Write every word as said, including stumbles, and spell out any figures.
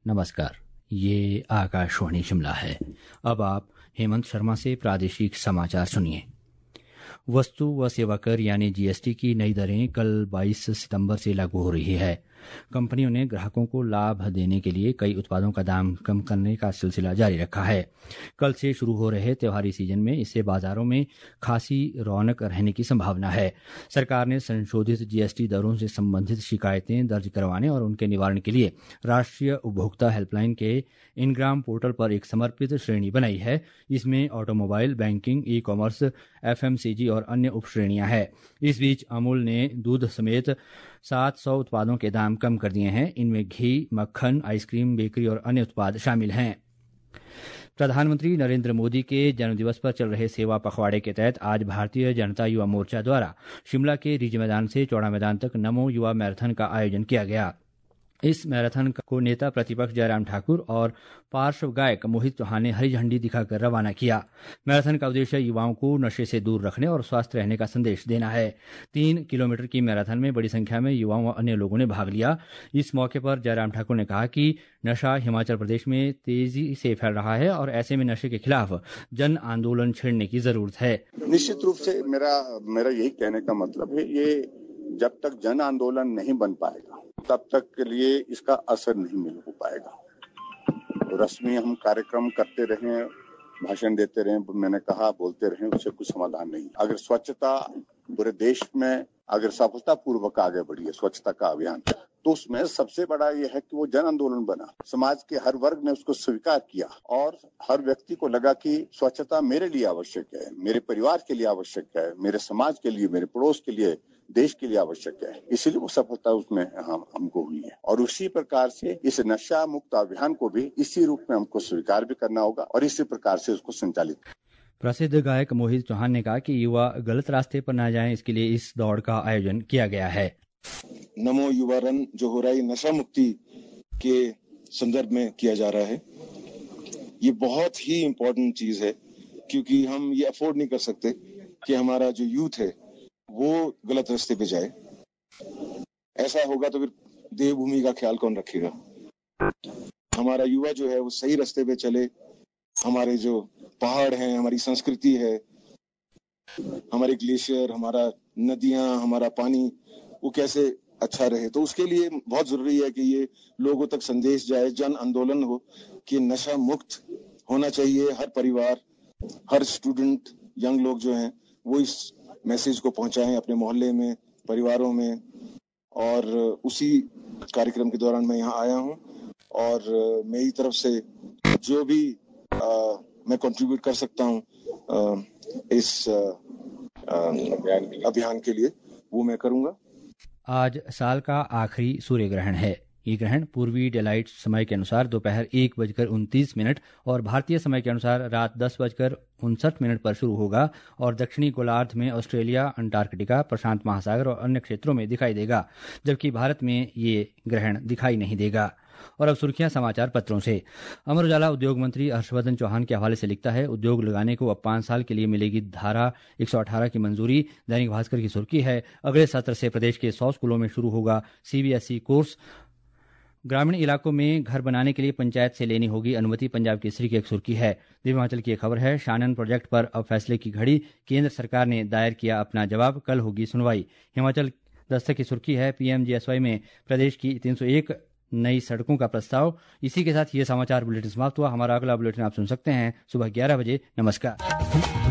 नमस्कार, ये आकाशवाणी शिमला है। अब आप हेमंत शर्मा से प्रादेशिक समाचार सुनिए। वस्तु व सेवा कर यानी जीएसटी की नई दरें कल बाईस सितंबर से लागू हो रही है। कंपनियों ने ग्राहकों को लाभ देने के लिए कई उत्पादों का दाम कम करने का सिलसिला जारी रखा है। कल से शुरू हो रहे त्योहारी सीजन में इससे बाजारों में खासी रौनक रहने की संभावना है। सरकार ने संशोधित जीएसटी दरों से संबंधित शिकायतें दर्ज करवाने और उनके निवारण के लिए राष्ट्रीय उपभोक्ता हेल्पलाइन के इनग्राम पोर्टल पर एक समर्पित श्रेणी बनाई है। इसमें automobile, banking, e commerce, FMCG और अन्य उप श्रेणियां हैं। इस बीच अमूल ने दूध समेत सात सौ उत्पादों के दाम कम कर दिए हैं। इनमें घी, मक्खन, आइसक्रीम, बेकरी और अन्य उत्पाद शामिल हैं। प्रधानमंत्री नरेंद्र मोदी के जन्मदिवस पर चल रहे सेवा पखवाड़े के तहत आज भारतीय जनता युवा मोर्चा द्वारा शिमला के रिज मैदान से चौड़ा मैदान तक नमो युवा मैराथन का आयोजन किया गया। इस मैराथन को नेता प्रतिपक्ष जयराम ठाकुर और पार्श्व गायक मोहित चौहान ने हरी झंडी दिखाकर रवाना किया। मैराथन का उद्देश्य युवाओं को नशे से दूर रखने और स्वस्थ रहने का संदेश देना है। तीन किलोमीटर की मैराथन में बड़ी संख्या में युवाओं व अन्य लोगों ने भाग लिया। इस मौके पर जयराम ठाकुर ने कहा कि नशा हिमाचल प्रदेश में तेजी से फैल रहा है और ऐसे में नशे के खिलाफ जन आंदोलन छेड़ने की जरूरत है। निश्चित रूप से मेरा मेरा यही कहने का मतलब है, ये जब तक जन आंदोलन नहीं बन पाएगा तब तक के लिए इसका असर नहीं मिल हो पाएगा। तो रस्मी हम कार्यक्रम करते रहें, भाषण देते रहें, मैंने कहा बोलते रहें, उससे कुछ समाधान नहीं। अगर स्वच्छता पूरे देश में अगर सफलता पूर्वक आगे बढ़ी है स्वच्छता का अभियान, तो उसमें सबसे बड़ा यह है कि वो जन आंदोलन बना। समाज के हर वर्ग ने उसको स्वीकार किया और हर व्यक्ति को लगा कि स्वच्छता मेरे लिए आवश्यक है, मेरे परिवार के लिए आवश्यक है, मेरे समाज के लिए, मेरे पड़ोस के लिए, देश के लिए आवश्यक है। इसीलिए वो सफलता उसमें हम हमको हुई है। और उसी प्रकार से इस नशा मुक्त अभियान को भी इसी रूप में हमको स्वीकार भी करना होगा और इसी प्रकार से उसको संचालित। प्रसिद्ध गायक मोहित चौहान ने कहा कि युवा गलत रास्ते पर न जाएं, इसके लिए इस दौड़ का आयोजन किया गया है। नमो युवा रन जो हो रहा है नशा मुक्ति के संदर्भ में किया जा रहा है, ये बहुत ही इम्पोर्टेंट चीज है, क्योंकि हम ये अफोर्ड नहीं कर सकते कि हमारा जो यूथ है वो गलत रास्ते पे जाए। ऐसा होगा तो फिर देवभूमि का ख्याल कौन रखेगा। हमारा युवा जो है वो सही रास्ते पे चले। हमारे जो पहाड़ हैं, हमारी संस्कृति है, हमारे ग्लेशियर, हमारा नदियां, हमारा पानी, वो कैसे अच्छा रहे। तो उसके लिए बहुत जरूरी है कि ये लोगों तक संदेश जाए, जन आंदोलन हो कि नशा मुक्त होना चाहिए। हर परिवार, हर स्टूडेंट, यंग लोग जो हैं वो इस मैसेज को पहुंचाएं अपने मोहल्ले में, परिवारों में। और उसी कार्यक्रम के दौरान मैं यहाँ आया हूँ और मेरी तरफ से जो भी आ, मैं कंट्रीब्यूट कर सकता हूँ इस आ, आ, अभियान के लिए वो मैं करूँगा। आज साल का आखिरी सूर्य ग्रहण है। ये ग्रहण पूर्वी डेलाइट समय के अनुसार दोपहर एक बजकर उनतीस मिनट और भारतीय समय के अनुसार रात दस बजकर उनसठ मिनट पर शुरू होगा और दक्षिणी गोलार्ध में ऑस्ट्रेलिया, अंटार्कटिका, प्रशांत महासागर और अन्य क्षेत्रों में दिखाई देगा, जबकि भारत में ये ग्रहण दिखाई नहीं देगा। और अब सुर्खियां समाचार पत्रों से। अमर उजाला उद्योग मंत्री हर्षवर्धन चौहान के हवाले से लिखता है, उद्योग लगाने को अब पांच साल के लिए मिलेगी धारा एक सौ अठारह की मंजूरी। दैनिक भास्कर की सुर्खी है, अगले सत्र से प्रदेश के सौ स्कूलों में शुरू होगा सीबीएसई कोर्स। ग्रामीण इलाकों में घर बनाने के लिए पंचायत से लेनी होगी अनुमति। पंजाब केसरी की एक सुर्खी है। दिव्य हिमाचल की एक खबर है, शानन प्रोजेक्ट पर अब फैसले की घड़ी, केंद्र सरकार ने दायर किया अपना जवाब, कल होगी सुनवाई। हिमाचल दस्तक की सुर्खी है, पीएमजीएसवाई में प्रदेश की तीन सौ एक नई सड़कों का प्रस्ताव। इसी के साथ ये समाचार बुलेटिन समाप्त हुआ। हमारा अगला बुलेटिन आप सुन सकते हैं सुबह ग्यारह बजे। नमस्कार।